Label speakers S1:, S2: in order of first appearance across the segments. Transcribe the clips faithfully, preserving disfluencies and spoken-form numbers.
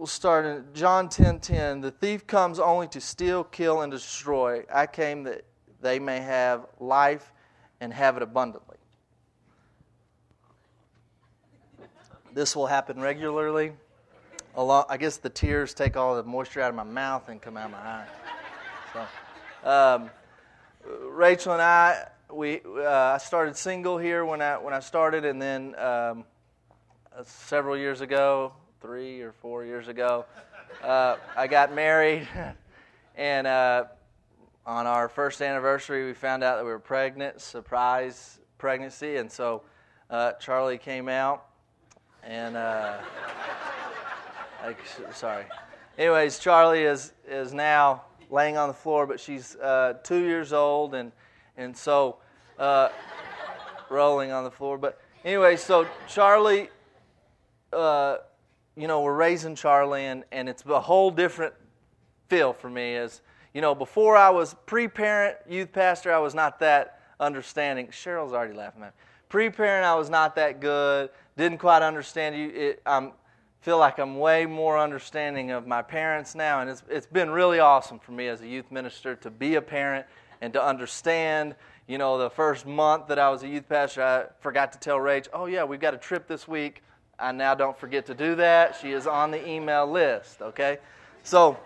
S1: we'll start in John ten ten. The thief comes only to steal, kill, and destroy. I came that they may have life and have it abundantly. This will happen regularly. Along, I guess the tears take all the moisture out of my mouth and come out of my eyes. So, um, Rachel and I, we uh, I started single here when I when I started, and then um, several years ago, three or four years ago, uh, I got married, and uh, on our first anniversary, we found out that we were pregnant, surprise pregnancy, and so uh, Charlie came out, and. Uh, Like, sorry. Anyways, Charlie is is now laying on the floor, but she's uh, two years old, and and so uh, rolling on the floor. But anyway, so Charlie, uh, you know, we're raising Charlie, and, and it's a whole different feel for me. As you know, before I was pre-parent youth pastor, I was not that understanding. Cheryl's already laughing at me. Pre-parent, I was not that good. Didn't quite understand you. It, I'm feel like I'm way more understanding of my parents now, and it's it's been really awesome for me as a youth minister to be a parent and to understand. You know, the first month that I was a youth pastor, I forgot to tell Rach, oh yeah, we've got a trip this week. I now don't forget to do that. She is on the email list, okay? So,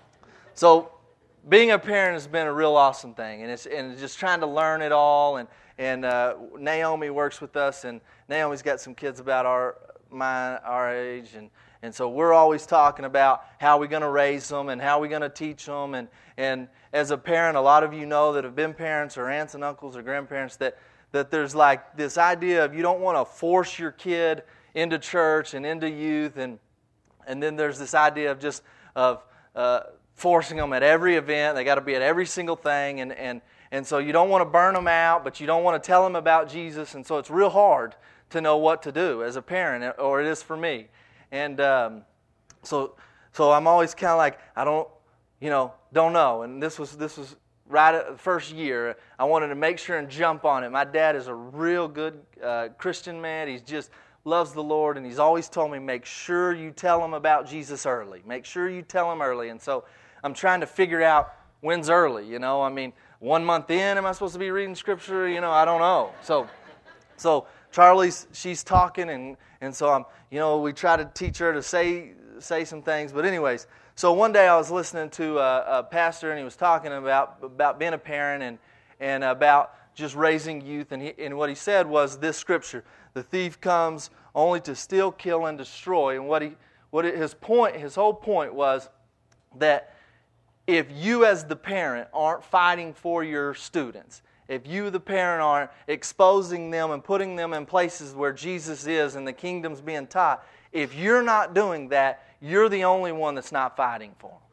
S1: so being a parent has been a real awesome thing, and it's and just trying to learn it all. And and uh, Naomi works with us, and Naomi's got some kids about our my our age, and and so we're always talking about how we're going to raise them and how we're going to teach them. And and as a parent, a lot of you know that have been parents or aunts and uncles or grandparents that that there's like this idea of you don't want to force your kid into church and into youth, and and then there's this idea of just of uh, forcing them at every event. They got to be at every single thing, and and and so you don't want to burn them out, but you don't want to tell them about Jesus, and so it's real hard to know what to do as a parent, or it is for me. And um, so so I'm always kind of like, I don't, you know, don't know. And this was this was right at the first year. I wanted to make sure and jump on it. My dad is a real good uh, Christian man. He's just loves the Lord, and he's always told me, make sure you tell him about Jesus early. Make sure you tell him early. And so I'm trying to figure out when's early, you know. I mean, one month in, am I supposed to be reading Scripture? You know, I don't know. So, so Charlie's, she's talking, and, and so I'm, you know, we try to teach her to say say some things. But anyways, so one day I was listening to a, a pastor, and he was talking about about being a parent and and about just raising youth. And he, and what he said was this scripture: "The thief comes only to steal, kill, and destroy." And what he what it, his point, his whole point was that if you as the parent aren't fighting for your students, if you, the parent, aren't exposing them and putting them in places where Jesus is and the kingdom's being taught, if you're not doing that, you're the only one that's not fighting for them.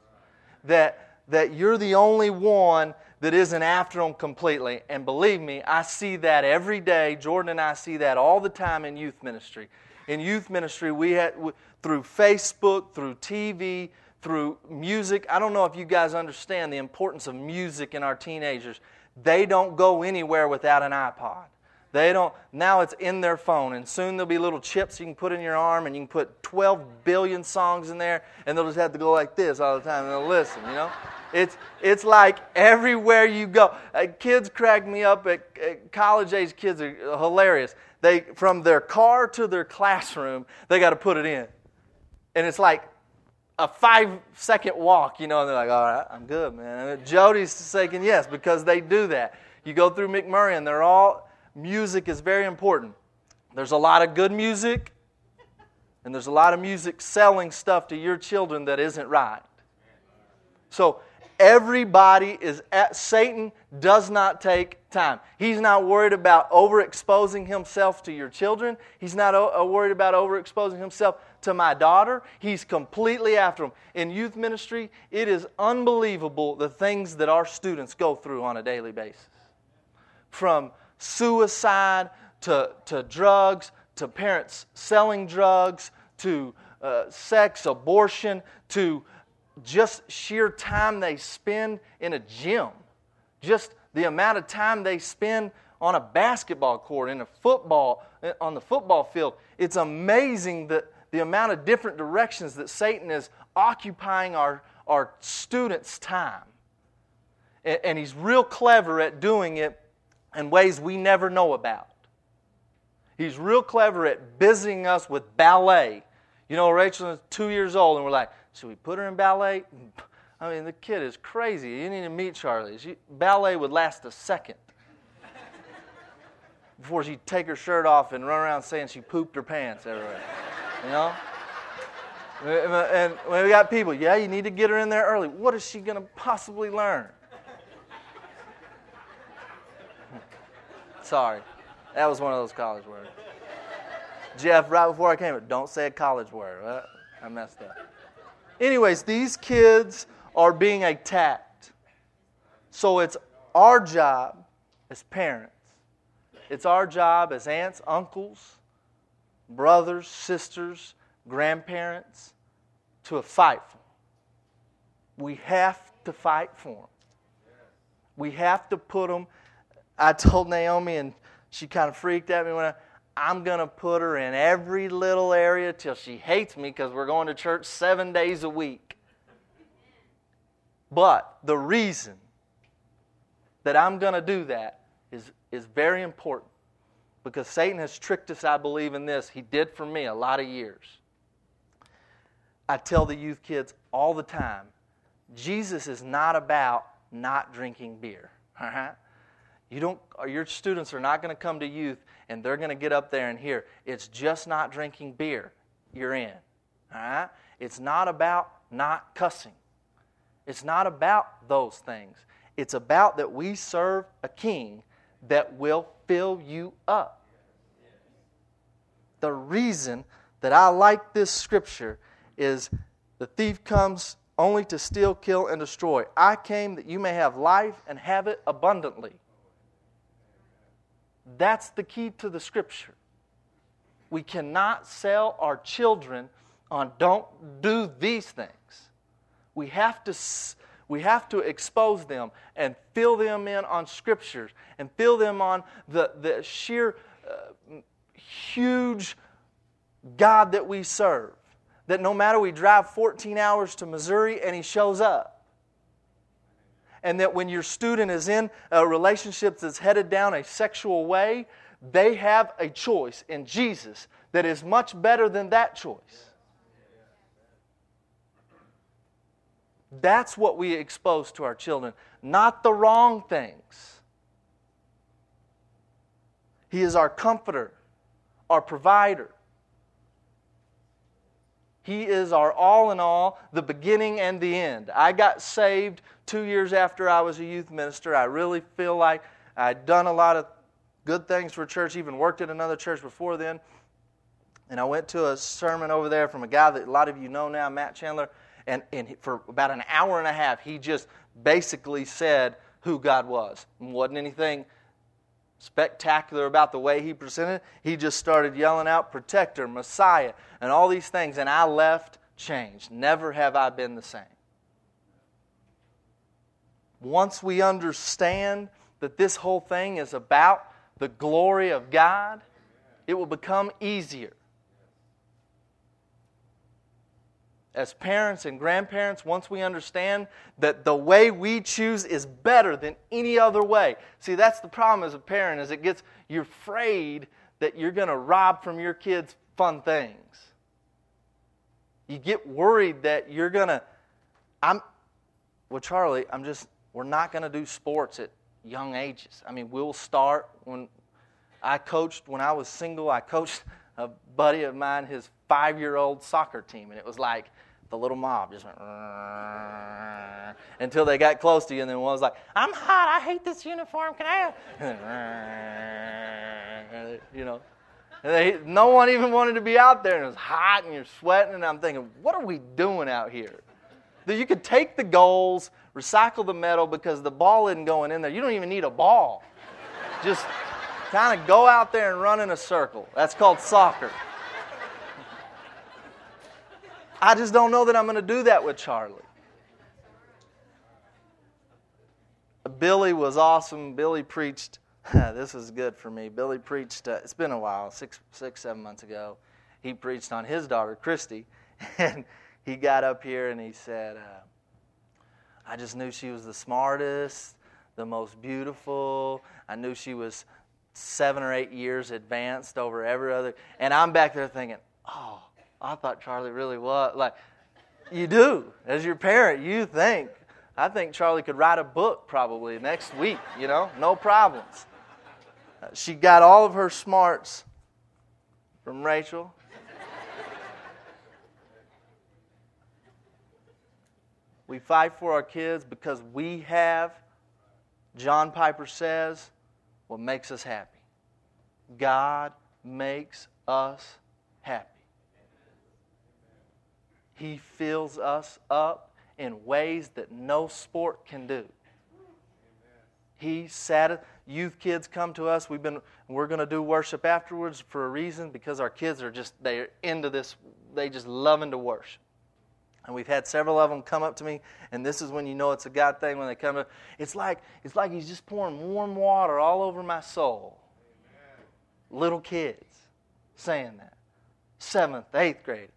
S1: That, that you're the only one that isn't after them completely. And believe me, I see that every day. Jordan and I see that all the time in youth ministry. In youth ministry, we had through Facebook, through T V, through music. I don't know if you guys understand the importance of music in our teenagers. They don't go anywhere without an iPod. They don't. Now it's in their phone, and soon there'll be little chips you can put in your arm, and you can put twelve billion songs in there, and they'll just have to go like this all the time, and they'll listen, you know? It's it's like everywhere you go. Uh, kids crack me up. At, at college-age kids are hilarious. They from their car to their classroom, they got to put it in. And it's like a five-second walk, you know, and they're like, all right, I'm good, man. And Jody's saying yes, because they do that. You go through McMurray, and they're all, music is very important. There's a lot of good music, and there's a lot of music selling stuff to your children that isn't right. So everybody is at, Satan does not take time. He's not worried about overexposing himself to your children. He's not o- worried about overexposing himself to my daughter. He's completely after them. In youth ministry, it is unbelievable the things that our students go through on a daily basis. From suicide to, to drugs, to parents selling drugs, to uh, sex, abortion, to just sheer time they spend in a gym. Just the amount of time they spend on a basketball court, in a football, on the football field. It's amazing that the amount of different directions that Satan is occupying our, our students' time. And, and he's real clever at doing it in ways we never know about. He's real clever at busying us with ballet. You know, Rachel is two years old, and we're like, should we put her in ballet? I mean, the kid is crazy. You need to meet Charlie. She, ballet would last a second before she'd take her shirt off and run around saying she pooped her pants everywhere. You know? And when we got people, yeah, you need to get her in there early. What is she going to possibly learn? Sorry. That was one of those college words. Jeff, right before I came, don't say a college word. Well, I messed up. Anyways, these kids are being attacked. So it's our job as parents. It's our job as aunts, uncles, brothers, sisters, grandparents to fight for them. We have to fight for them. We have to put them. I told Naomi, and she kind of freaked at me when I, I'm going to put her in every little area till she hates me because we're going to church seven days a week. But the reason that I'm going to do that is, is very important because Satan has tricked us, I believe, in this. He did for me a lot of years. I tell the youth kids all the time, Jesus is not about not drinking beer. All right? You don't, your students are not going to come to youth and they're going to get up there and hear, it's just not drinking beer. You're in. All right? It's not about not cussing. It's not about those things. It's about that we serve a king that will fill you up. The reason that I like this scripture is the thief comes only to steal, kill, and destroy. I came that you may have life and have it abundantly. That's the key to the scripture. We cannot sell our children on don't do these things. We have to we have to expose them and fill them in on scriptures and fill them on the, the sheer uh, huge God that we serve. That no matter we drive fourteen hours to Missouri and He shows up. And that when your student is in a relationship that's headed down a sexual way, they have a choice in Jesus that is much better than that choice. That's what we expose to our children, not the wrong things. He is our comforter, our provider. He is our all in all, the beginning and the end. I got saved two years after I was a youth minister. I really feel like I'd done a lot of good things for church, even worked at another church before then. And I went to a sermon over there from a guy that a lot of you know now, Matt Chandler. And, and for about an hour and a half, he just basically said who God was. It wasn't anything spectacular about the way he presented. He just started yelling out protector, Messiah, and all these things. And I left changed. Never have I been the same. Once we understand that this whole thing is about the glory of God, it will become easier. As parents and grandparents, once we understand that the way we choose is better than any other way. See, that's the problem as a parent, is it gets, you're afraid that you're going to rob from your kids fun things. You get worried that you're going to, I'm, well, Charlie, I'm just, we're not going to do sports at young ages. I mean, we'll start when I coached, when I was single, I coached a buddy of mine, his five-year-old soccer team, and it was like, the little mob just went until they got close to you, and then one was like, I'm hot, I hate this uniform, can I have? You know, and they, no one even wanted to be out there, and it was hot, and you're sweating, and I'm thinking, what are we doing out here? That you could take the goals, recycle the metal, because the ball isn't going in there. You don't even need a ball. Just kind of go out there and run in a circle. That's called soccer. I just don't know that I'm going to do that with Charlie. Billy was awesome. Billy preached. This was good for me. Billy preached, uh, it's been a while, six, six, seven months ago. he preached on his daughter, Christy. And he got up here and he said, uh, I just knew she was the smartest, the most beautiful. I knew she was seven or eight years advanced over every other. And I'm back there thinking, oh, I thought Charlie really was. Like, you do. As your parent, you think. I think Charlie could write a book probably next week, you know, no problems. Uh, she got all of her smarts from Rachel. We fight for our kids because we have, John Piper says, what makes us happy. God makes us happy. He fills us up in ways that no sport can do. He sat. Youth kids come to us. We've been. We're going to do worship afterwards for a reason, because our kids are just they're into this. They just loving to worship. And we've had several of them come up to me, and this is when you know it's a God thing when they come up. It's like it's like He's just pouring warm water all over my soul. Amen. Little kids saying that. Seventh, eighth graders.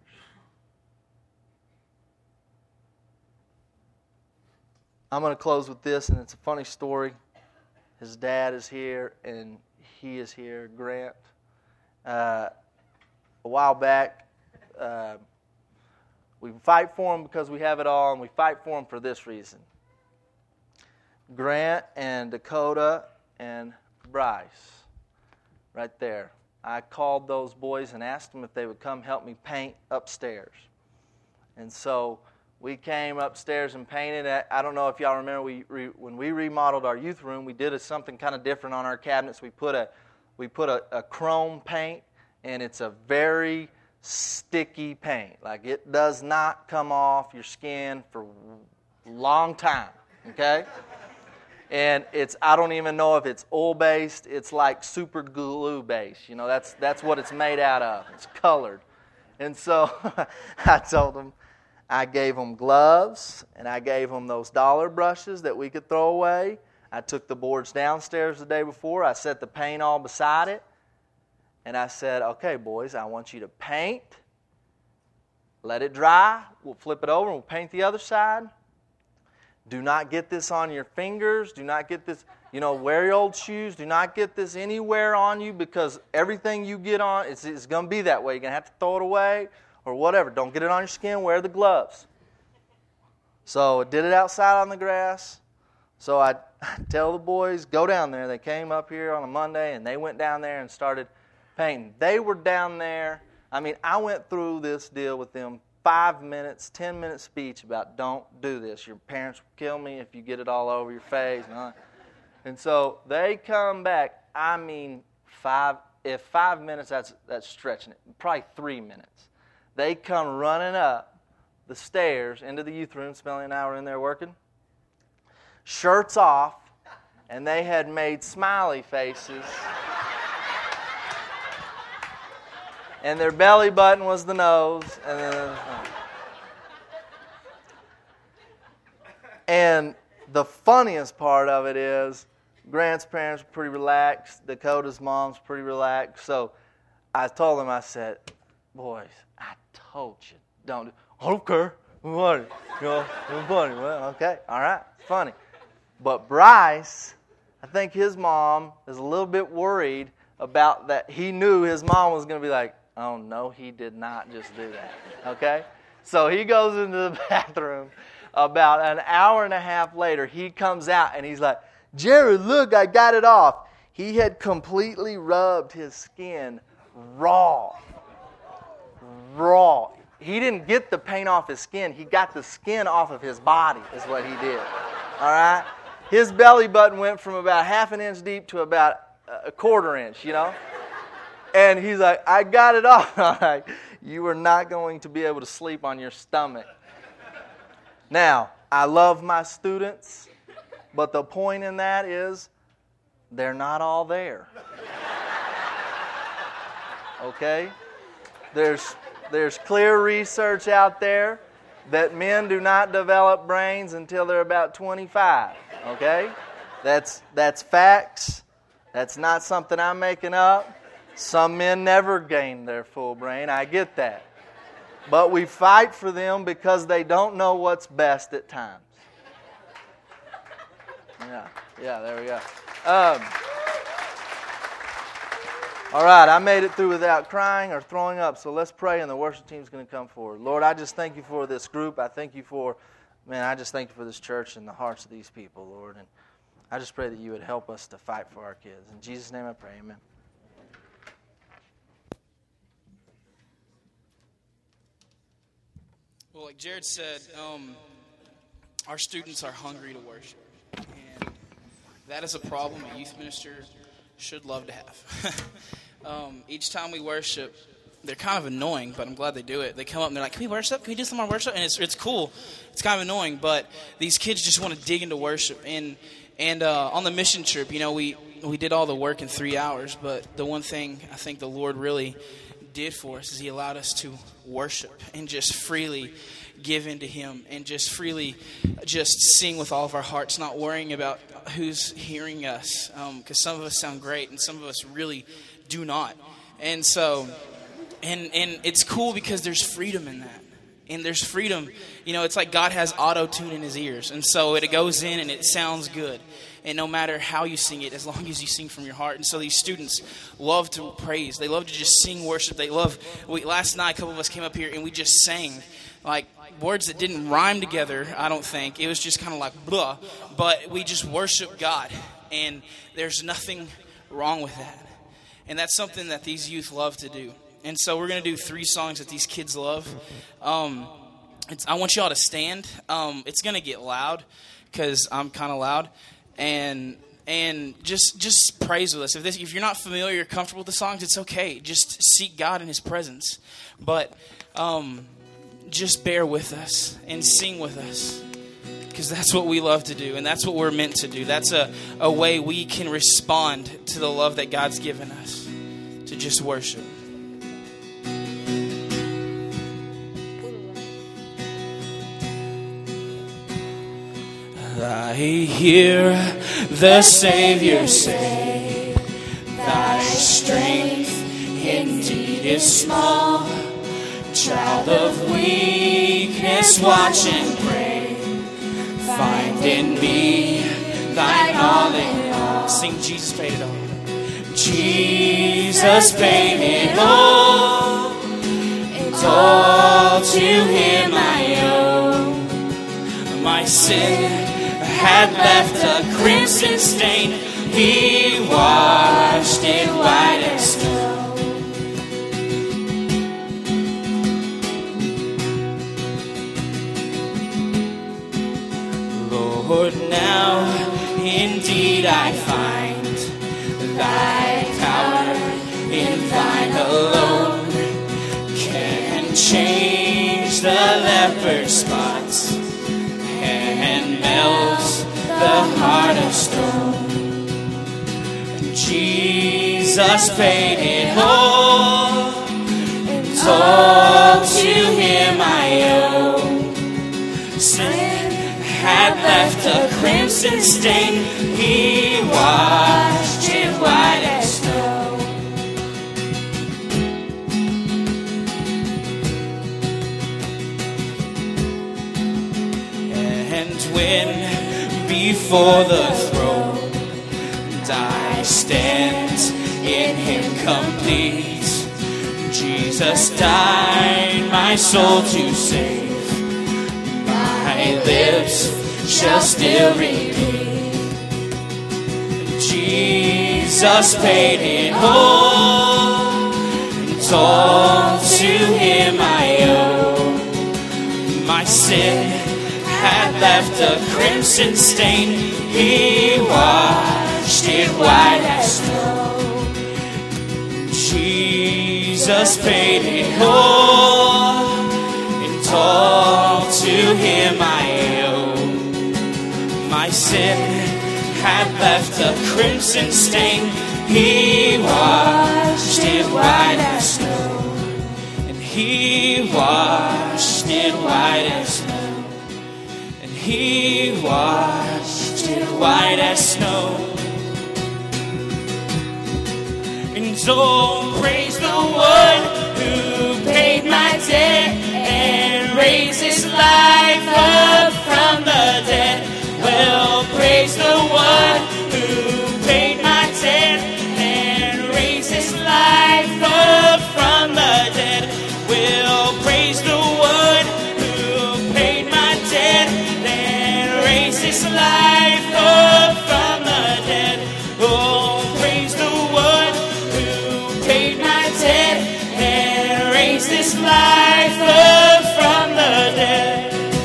S1: I'm going to close with this, and it's a funny story. His dad is here, and he is here, Grant. Uh, a while back, uh, we fight for him because we have it all, and we fight for him for this reason. Grant and Dakota and Bryce, right there. I called those boys and asked them if they would come help me paint upstairs. And so we came upstairs and painted. I don't know if y'all remember, we re, when we remodeled our youth room, we did a, something kind of different on our cabinets. We put a we put a, a chrome paint, and it's a very sticky paint. Like, it does not come off your skin for a long time, okay? And it's, I don't even know if it's oil-based. It's like super glue-based. You know, that's that's what it's made out of. It's colored. And so I told them, I gave them gloves, and I gave them those dollar brushes that we could throw away. I took the boards downstairs the day before. I set the paint all beside it. And I said, okay, boys, I want you to paint. Let it dry. We'll flip it over and we'll paint the other side. Do not get this on your fingers. Do not get this, you know, wear your old shoes. Do not get this anywhere on you, because everything you get on, it's, it's going to be that way. You're going to have to throw it away or whatever. Don't get it on your skin. Wear the gloves. So I did it outside on the grass. So I tell the boys, go down there. They came up here on a Monday, and they went down there and started painting. They were down there. I mean, I went through this deal with them, five minutes, ten minute speech about don't do this. Your parents will kill me if you get it all over your face. And so they come back. I mean, five. If five minutes, that's that's stretching it. Probably three minutes. They come running up the stairs into the youth room. Smelly and I were in there working. Shirts off, and they had made smiley faces. And their belly button was the nose. And, then, and the funniest part of it is Grant's parents were pretty relaxed. Dakota's mom's pretty relaxed. So I told them, I said, boys, I told you, don't do I don't care. It's funny. You know, it's funny. Well, okay, all right, it's funny. But Bryce, I think his mom is a little bit worried about that. He knew his mom was going to be like, oh, no, he did not just do that. Okay? So he goes into the bathroom. About an hour and a half later, he comes out and he's like, Jared, look, I got it off. He had completely rubbed his skin raw. Raw. He didn't get the paint off his skin. He got the skin off of his body is what he did. All right? His belly button went from about half an inch deep to about a quarter inch, you know? And he's like, I got it off. I'm like, you are not going to be able to sleep on your stomach. Now, I love my students, but the point in that is they're not all there. Okay? There's, there's clear research out there that men do not develop brains until they're about twenty-five. Okay? That's, that's facts. That's not something I'm making up. Some men never gain their full brain. I get that. But we fight for them because they don't know what's best at times. Yeah, yeah, there we go. Um, all right, I made it through without crying or throwing up, so let's pray and the worship team's going to come forward. Lord, I just thank you for this group. I thank you for, man, I just thank you for this church and the hearts of these people, Lord. And I just pray that you would help us to fight for our kids. In Jesus' name I pray, amen.
S2: Well, like Jared said, um, our students are hungry to worship. And that is a problem a youth minister should love to have. um, each time we worship, they're kind of annoying, but I'm glad they do it. They come up and they're like, can we worship? Can we do some more worship? And it's it's cool. It's kind of annoying, but these kids just want to dig into worship. And and uh, on the mission trip, you know, we, we did all the work in three hours, but the one thing I think the Lord really did for us is he allowed us to worship and just freely give into him and just freely just sing with all of our hearts, not worrying about who's hearing us, because um, some of us sound great and some of us really do not. And so and and it's cool because there's freedom in that. And there's freedom, you know, it's like God has auto-tune in his ears. And so it goes in and it sounds good. And no matter how you sing it, as long as you sing from your heart. And so these students love to praise. They love to just sing worship. They love, we, last night a couple of us came up here and we just sang like words that didn't rhyme together, I don't think. It was just kind of like blah. But we just worship God. And there's nothing wrong with that. And that's something that these youth love to do. And so we're going to do three songs that these kids love. Um, it's, I want y'all to stand. Um, it's going to get loud because I'm kind of loud. And and just just praise with us. If, this, if you're not familiar or comfortable with the songs, it's okay. Just seek God in his presence. But um, just bear with us and sing with us. Because that's what we love to do. And that's what we're meant to do. That's a, a way we can respond to the love that God's given us. To just worship. I hear the Savior say, thy strength indeed is small. Child of weakness, watch and pray. Find in me thine all in all. Sing Jesus paid it all. Jesus paid it all. It's all to him I owe. My sin had left a crimson stain. He washed it white as snow. Lord, now indeed I find thy power in thine alone can change the leper's spots and melts the heart of stone. Jesus paid it all. It's all to him I owe. Sin had left a crimson stain. He washed it white as snow. And when before the throne I stand in him complete, Jesus died my soul to save. My lips shall still repeat, Jesus paid it all. It's all to him I owe. My sin had left a crimson stain. He washed it white as snow. Jesus paid it all. It's all to him I owe. My sin had left a crimson stain. He washed it white as snow. And he washed it white as snow. And he washed it white as snow. And
S3: So praise the one who paid my debt and raised his life up from the dead. Well, praise the one who paid my debt and raised his life up from the dead. Well, praise the one who paid my debt and raised his life up from the dead. Oh, praise the one who paid my debt and raised his life up from the dead.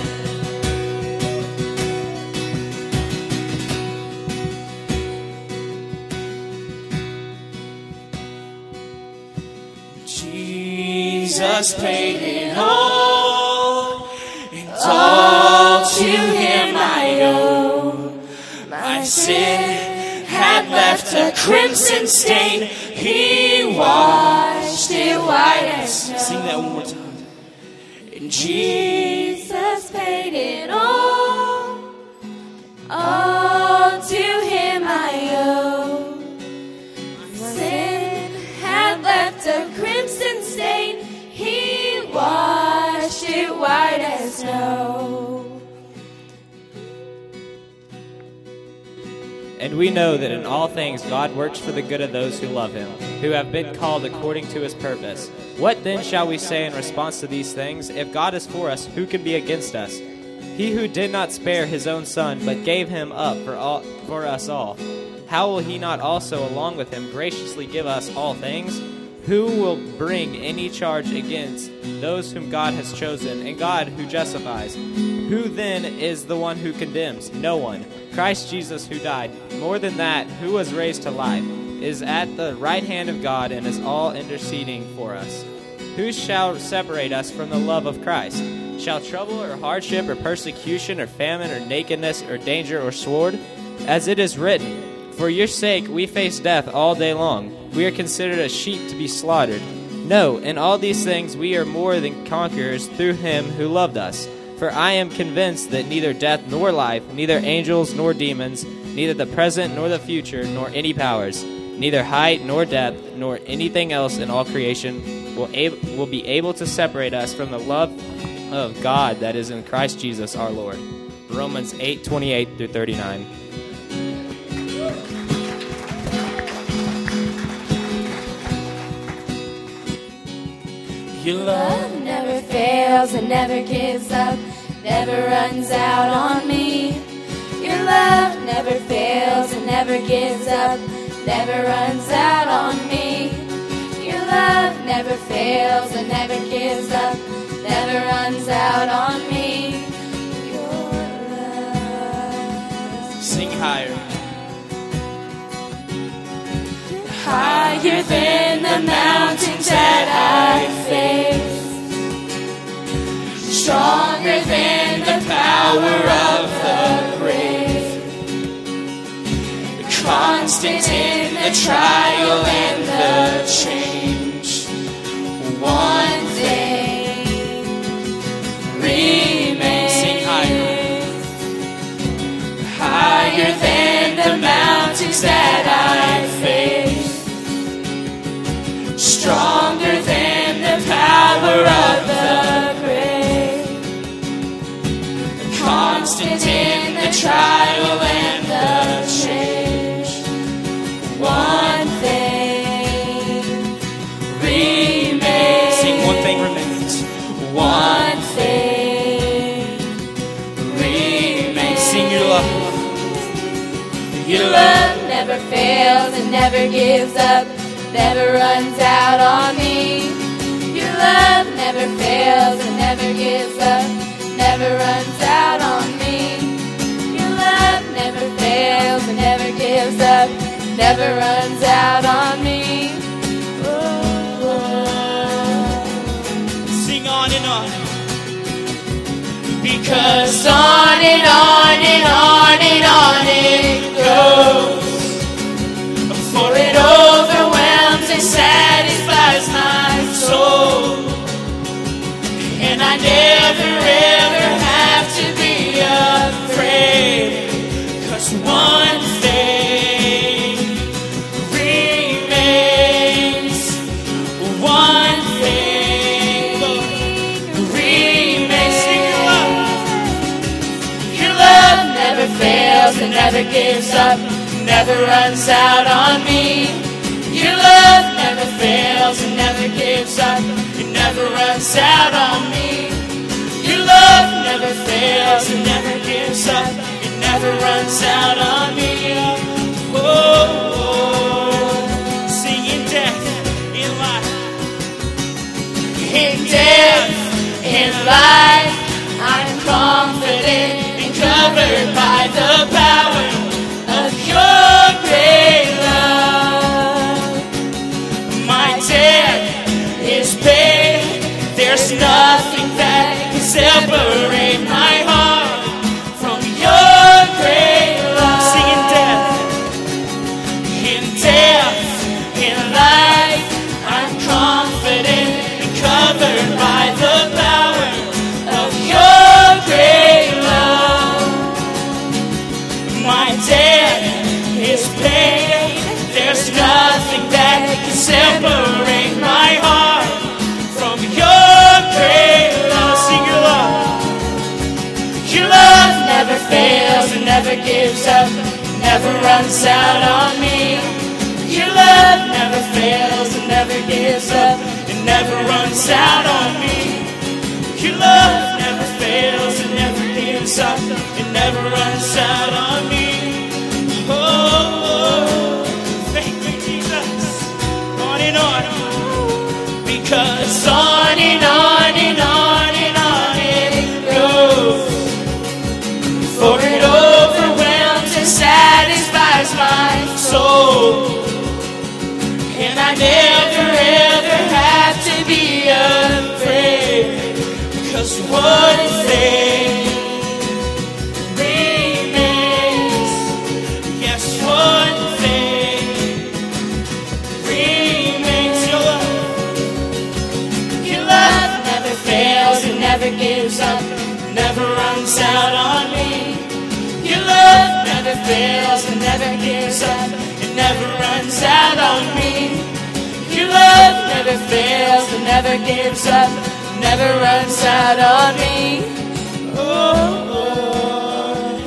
S3: Jesus paid it all, and all to him I owe. My sin had left a crimson stain, he washed it white as snow. Sing that one more time. And Jesus paid it all, all to him I owe. My sin had left a crimson stain, he washed it white as snow.
S4: And we know that in all things God works for the good of those who love him, who have been called according to his purpose. What then shall we say in response to these things? If God is for us, who can be against us? He who did not spare his own son, but gave him up for all, for us all, how will he not also along with him graciously give us all things? Who will bring any charge against those whom God has chosen, and God who justifies? Who then is the one who condemns? No one. Christ Jesus, who died, more than that, who was raised to life, is at the right hand of God and is all interceding for us. Who shall separate us from the love of Christ? Shall trouble or hardship or persecution or famine or nakedness or danger or sword? As it is written, for your sake we face death all day long. We are considered as sheep to be slaughtered. No, in all these things we are more than conquerors through him who loved us. For I am convinced that neither death nor life, neither angels nor demons, neither the present nor the future, nor any powers, neither height nor depth, nor anything else in all creation will, ab- will be able to separate us from the love of God that is in Christ Jesus our Lord. Romans eight twenty-eight through thirty-nine.
S3: Your love never fails and never gives up, never runs out on me. Your love never fails and never gives up, never runs out on me. Your love never fails and never gives up, never runs out on me. Your love. Sing higher. Higher than the mountains that I face, stronger than the power of the grave, constant in the trial and the change. One thing remains, sing higher, higher than the mountains that I face, stronger than the power of the grave, constant in the trial and the change. One thing remains. Sing one thing remains. One thing remains. Sing your love. Your love never fails and never gives up, never runs out on me. Your love never fails and never gives up, never runs out on me. Your love never fails and never gives up, never runs out on me. Oh, oh. Sing on and on. Because on and on and on and on it goes. For it overwhelms and satisfies my soul. And I never ever have to be afraid. 'Cause one thing remains. never gives up, never runs out on me. Your love never fails and never gives up, it never runs out on me. Your love never fails and never gives up, it never runs out on me. Oh, sing in death, in life. In death, in life, I'm confident and covered by the power of your great love. My debt is paid, there's nothing that can separate my heart from your great love. Sing in death, in death, in life, I'm confident and covered by the power of your great love. My debt is paid, there's nothing that can separate my heart from your great love. Sing your love. Your love never fails and never gives up, never runs out on me. Your love never fails and never gives up, it never runs out on me. Your love never fails and never gives up, it never runs out on me. Oh, thank you, Jesus. On and on. Because on and on and on and on it goes. For it overwhelms and satisfies my soul. And I never ever have to be afraid. Because one thing remains. Yes, one thing remains. Your love. Your love never fails and never gives up, never runs out on me. Your love never fails and never gives up, it never runs out on me. Your love never fails and never gives up, never runs out on me. Oh, Lord,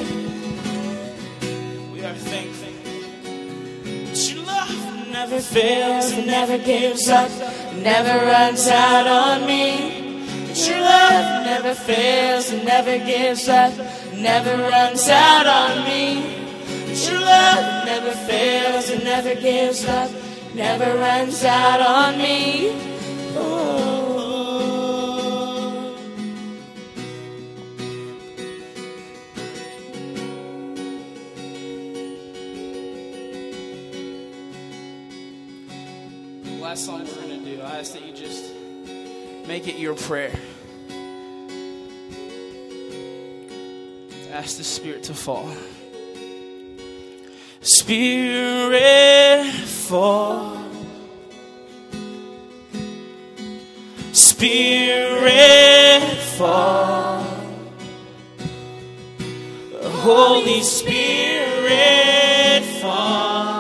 S3: we are thankful that your love never fails and never gives up, never runs out on me. That your love never fails and never gives up, never runs out on me. That your love never fails and never gives up, never runs out on me. Oh.
S2: The last song we're going to do, I ask that you just make it your prayer. Ask the Spirit to fall. Spirit fall. Spirit fall. Holy Spirit fall.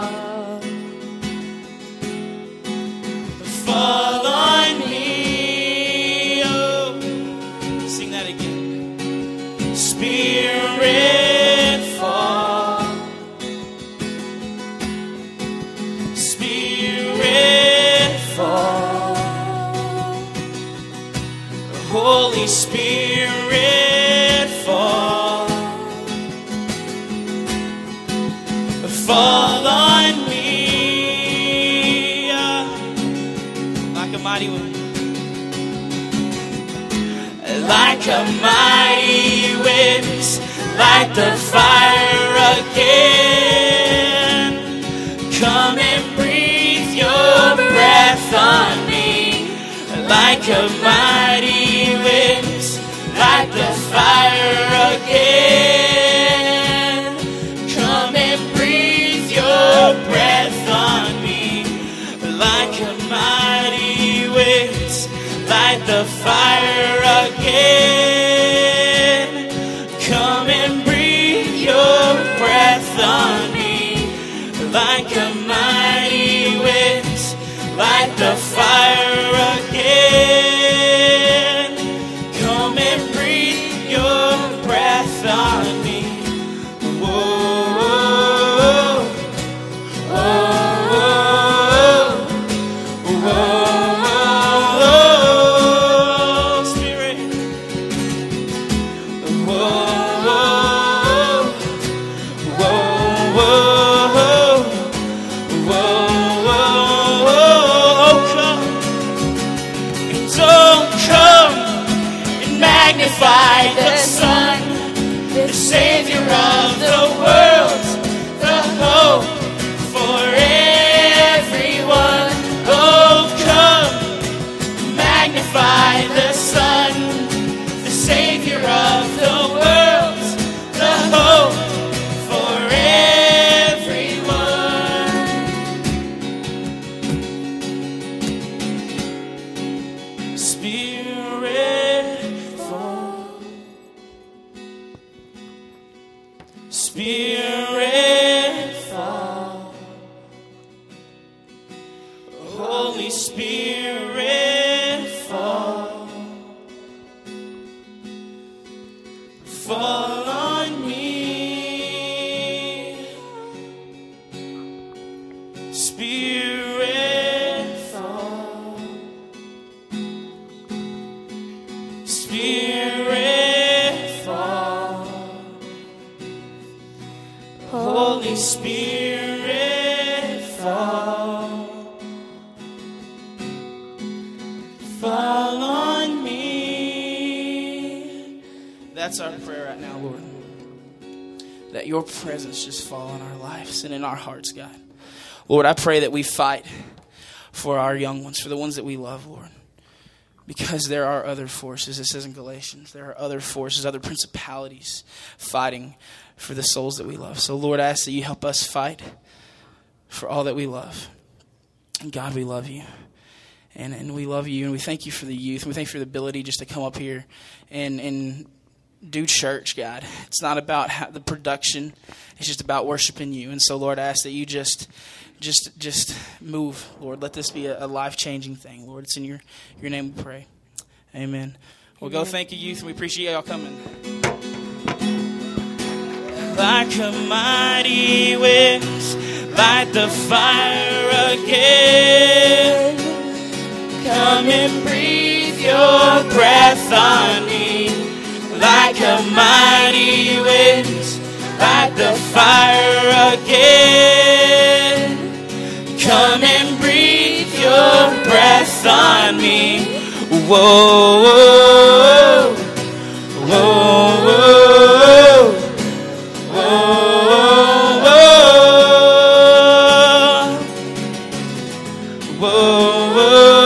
S2: Fall on me. Oh, sing that again. Spirit fall. Spirit fall. Holy Spirit fall. Fall on me. Like a mighty wind. Like a mighty wind, like the fire again. Come and breathe your breath on me. Like a mighty wind, like the fire again. Come and breathe your breath on me. Like a mighty wind, like the fire again. Come and breathe your breath on me. Like a mighty wind, like the fire again. Come and breathe your breath on me. Whoa.
S3: Spirit fall. Holy Spirit fall. Fall on me. Spirit fall. Spirit fall. Holy Spirit fall. Fall on me.
S2: That's our prayer right now, Lord. That your presence just fall in our lives and in our hearts, God. Lord, I pray that we fight for our young ones, for the ones that we love, Lord. Because there are other forces, it says in Galatians, there are other forces, other principalities fighting for the souls that we love. So, Lord, I ask that you help us fight for all that we love. And God, we love you. And and we love you, and we thank you for the youth. And we thank you for the ability just to come up here and, and do church, God. It's not about how, the production. It's just about worshiping you. And so, Lord, I ask that you just... Just just move, Lord. Let this be a, a life-changing thing, Lord. It's in your, your name we pray. Amen. Well, go thank you, youth, and we appreciate y'all coming.
S3: Like a mighty wind, light the fire again. Come and breathe your breath on me. Like a mighty wind, light the fire again. Come and breathe your breath on me. Whoa, whoa, whoa, whoa, whoa, whoa, whoa, whoa.